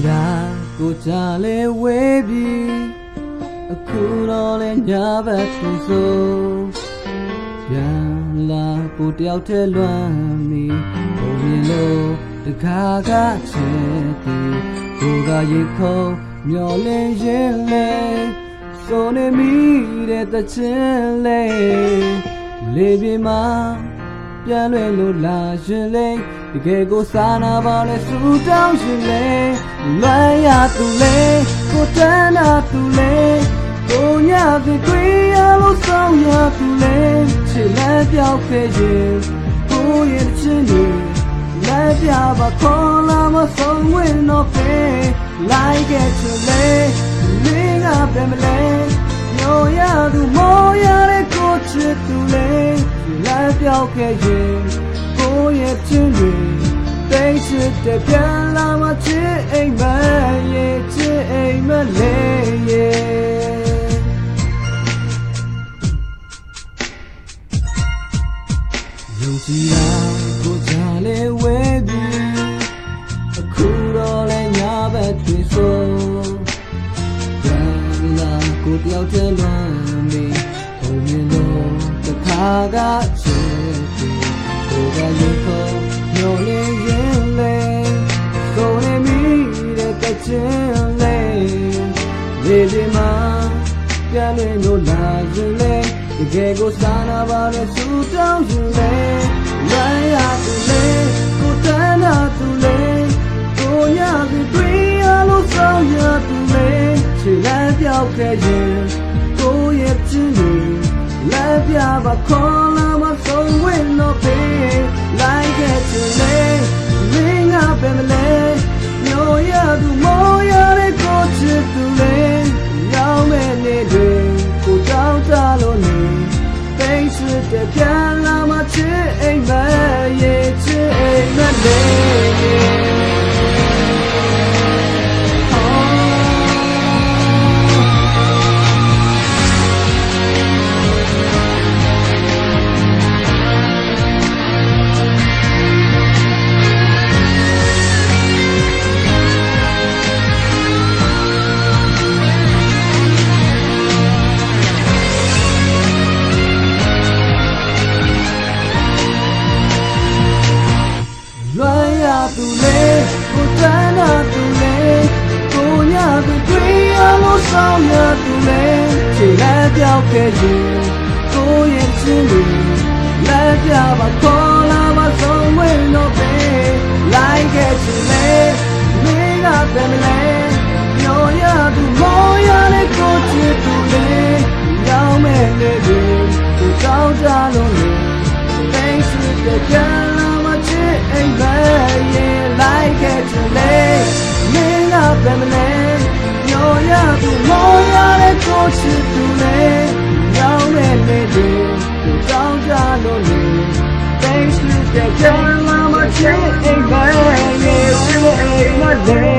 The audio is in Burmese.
တာကိုကြလဲဝဲပြီးအခုတော့လဲညဘက်သူဆိုပြန်လာကိုတယောက်တည်းလွမ်းမီဘုံမြင်လို့တခါကချစ်သည်ကိုကရေခုံမျောလင်းရင်လဲဆိုနေမိတဲ့တချင်လဲလေပြမှာပြန်လွယ်လို့လာရှင်လေတကယ်ကိုစားနာပါလေစူတောင်းရှင်လေလွမ်းရသူလေကိုတန်းနာသူလေကိုညပြီးတွေ့ရလို့ဆောင်ရသူလေချစ်လက်ပြောက်ခဲ့ရင်ကိုရဲ့ချင်းတွေလက်ပြပါခေါ်လာမဆုံးဝင်တော့ပဲလိုက်ခဲ့ချင်လေမင်းကပြန်မလဲညောရသူမောရတဲ့ကိုချစ်သူလေလက်ပြောက်ခဲ့ရင်ကိုရဲ့ချင်းတွေတိတ်ချစ်တဲ့ပြန်လာမချစ်အိမ်မရဲ့ချစ်အိမ်မလေးရဲ့ယုံကြည်တာကိုကြလဲဝဲပြီးအခုတော့လဲညဘက်တွေဆိုပြန်လာကိုတယောက်တည်းလွမ်းမီဘုံမြင်လို့တခါကချစ်ပြီးကိုကရေခုံမျောလင်းရင်လဲဆိုနေမိတဲ့တချင်လဲလေဒီမှာပြန်လွင်လို့လာရင်လဲတကယ်ကိုစားနာပါလေစူတောင်းရင်လေလွမ်းရသူလေကိုတန်းနာသူလေကိုညပြီးတွေ့ရလို့ဆောင်ရသူလေချစ်လက်ပြောက်ခဲ့ရင်ကိုရဲ့ချင်းတွေလက်ပြပါခေါ်လာမဆုံးဝင်တော့ပဲလိုက်ခဲ့ချင်လေမင်းကပဲမလဲညောရသူမောရတဲ့ကိုချစ်သူလေရောက်မဲ့နေတွေကိုတောင်းတလို့နေသိချစ်တဲ့ပြန်လာမချစ်အိမ်မရဲ့ချစ်အိမ်မလေးသူလေကိုတန်းနာသူလေကိုညပြီးတွေ့ရလို့ဆောင်ရသူလေခြေလက်ပြောက်ခဲ့ရင်ကိုရဲ့ချင်းတွေလက်ပြပါခေါ်လာမဆုံးဝင်တော့ပဲလိုက်ခဲ့ချင်လေမင်းကပဲမလဲညောရသူမောရတဲ့ကိုချစ်သူလေရောက်မဲ့လေကိုတောင်းတလို့လေသိချစ်တဲ့ပြန်လာမချစ်အိမ်ပဲလိုက်ခဲ့ချင်လေမင်းကပဲမလဲညောရသူမောရတဲ့ကိုချစ်သူလေရောက်မဲ့လေကိုတောင်းကြလို့လေသိချစ်တဲ့ပြန်လာမချစ်အိမ်ပဲရဲ့ချစ်အိမ်မလေး